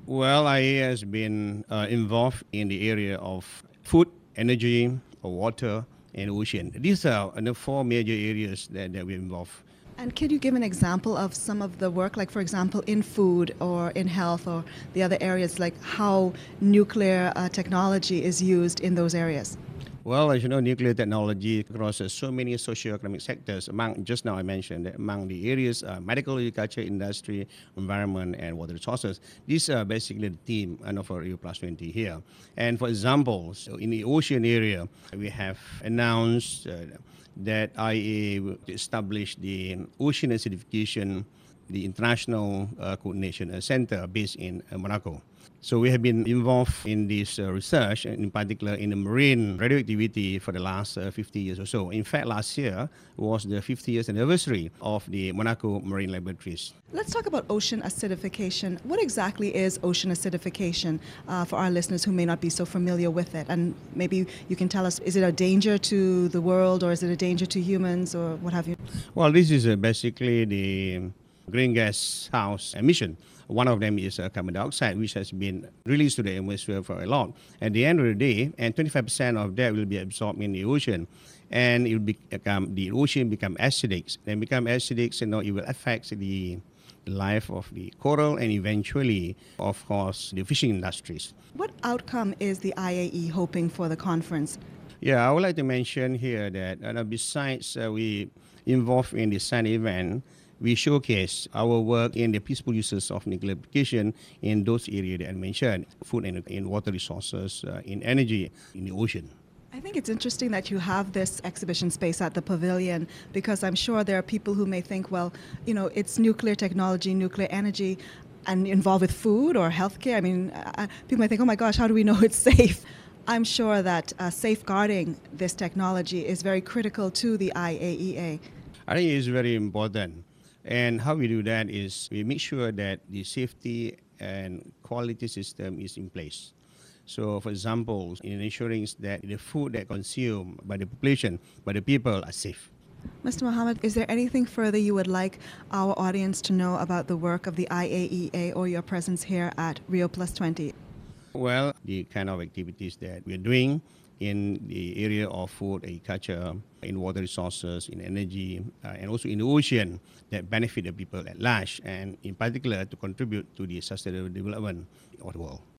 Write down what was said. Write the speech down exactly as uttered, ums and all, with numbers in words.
Well, I A has been uh, involved in the area of food, energy, water, and ocean. These are uh, the four major areas that, that we're involved. And could you give an example of some of the work, like for example, in food or in health or the other areas, like how nuclear uh, technology is used in those areas? Well, as you know, nuclear technology crosses so many socio-economic sectors. Among just now, I mentioned that among the areas, uh, medical, agriculture, industry, environment, and water resources. These are basically the theme uh, for Rio Plus twenty here. And for example, so in the ocean area, we have announced uh, that I A will establish the Ocean Acidification, the International uh, Coordination uh, Center based in uh, Monaco. So we have been involved in this uh, research, and in particular in the marine radioactivity for the last uh, fifty years or so. In fact, last year was the fifty years anniversary of the Monaco Marine Laboratories. Let's talk about ocean acidification. What exactly is ocean acidification uh, for our listeners who may not be so familiar with it? And maybe you can tell us, is it a danger to the world or is it a danger to humans or what have you? Well, this is uh, basically the green gas house emission. One of them is uh, carbon dioxide, which has been released to the atmosphere for a lot. At the end of the day, and twenty-five percent of that will be absorbed in the ocean, and it will become the ocean become acidic. Then become acidic, you know, it will affect the life of the coral and eventually, of course, the fishing industries. What outcome is the I A E hoping for the conference? Yeah, I would like to mention here that uh, besides uh, we involved in the SAN event, we showcase our work in the peaceful uses of nuclear application in those areas that I mentioned, food and in water resources, uh, in energy, in the ocean. I think it's interesting that you have this exhibition space at the pavilion because I'm sure there are people who may think, well, you know, it's nuclear technology, nuclear energy, and involved with food or healthcare. I mean, uh, people might think, oh my gosh, how do we know it's safe? I'm sure that uh, safeguarding this technology is very critical to the I A E A. I think it's very important. And how we do that is we make sure that the safety and quality system is in place. So, for example, in ensuring that the food that consumed by the population, by the people, are safe. Mister Mohammed, is there anything further you would like our audience to know about the work of the I A E A or your presence here at Rio Plus twenty? Well, the kind of activities that we're doing in the area of food, agriculture, in water resources, in energy, uh, and also in the ocean that benefit the people at large, and in particular to contribute to the sustainable development of the world.